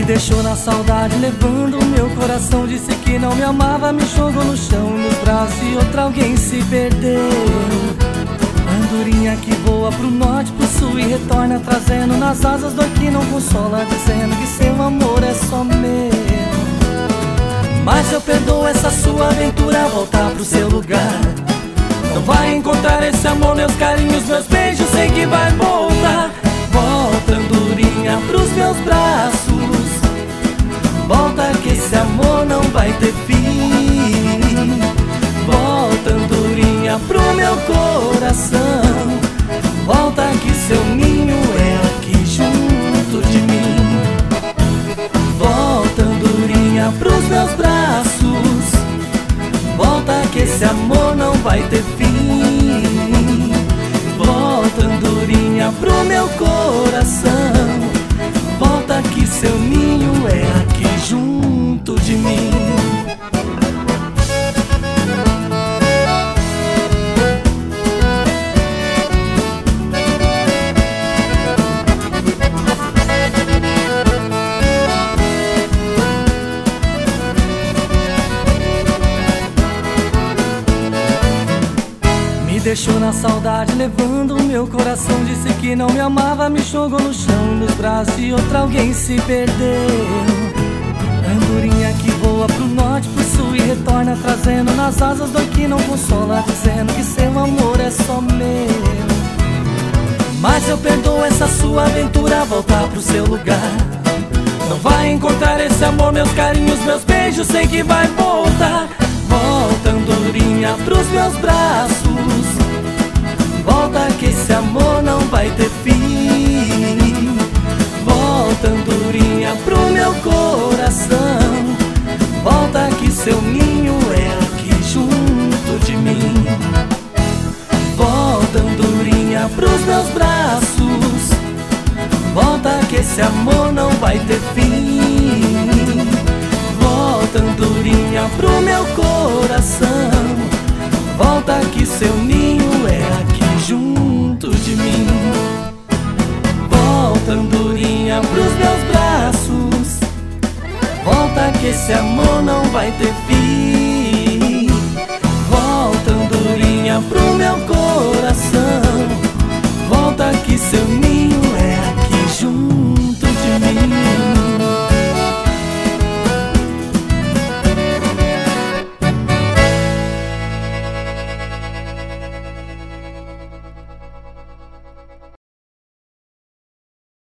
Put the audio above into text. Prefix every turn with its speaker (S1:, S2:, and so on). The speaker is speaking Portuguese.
S1: deixou na saudade, levando o meu coração. Disse que não me amava, me jogou no chão. Nos braços de outra alguém se perdeu. Andorinha que voa pro norte, pro sul e retorna, trazendo nas asas dor que não consola, dizendo que seu amor é só meu. Mas eu perdoo essa sua aventura, voltar pro seu lugar. Não vai encontrar esse amor, meus carinhos, meus beijos, sei que vai voltar. Volta, andorinha, pros meus braços. Volta que esse amor não vai ter fim. Volta, andorinha, pro meu coração. Volta que seu ninho é aqui junto de mim. Volta, andorinha, pros meus braços. Volta que esse amor não vai ter fim. Volta, andorinha, pro meu coração. Volta que seu ninho é aqui junto de mim. Me deixou na saudade, levando o meu coração. Disse que não me amava, me jogou no chão. Nos braços de outra alguém se perdeu. Andorinha que voa pro norte, pro sul e retorna, trazendo nas asas dor que não consola, dizendo que seu amor é só meu. Mas eu perdoo essa sua aventura, voltar pro seu lugar. Não vai encontrar esse amor, meus carinhos, meus beijos, sei que vai voltar. Volta, andorinha, pros meus braços. Volta que esse amor não vai ter fim. Volta, andorinha, pro meu coração. Volta que seu ninho é aqui junto de mim. Volta, andorinha, pros meus braços. Volta que esse amor não vai ter fim. Volta, andorinha, pro meu coração. Volta que seu ninho é aqui junto de mim. Volta, andorinha, pros meus braços. Volta que esse amor não vai ter fim. Volta, andorinha, pro meu coração. Volta que seu ninho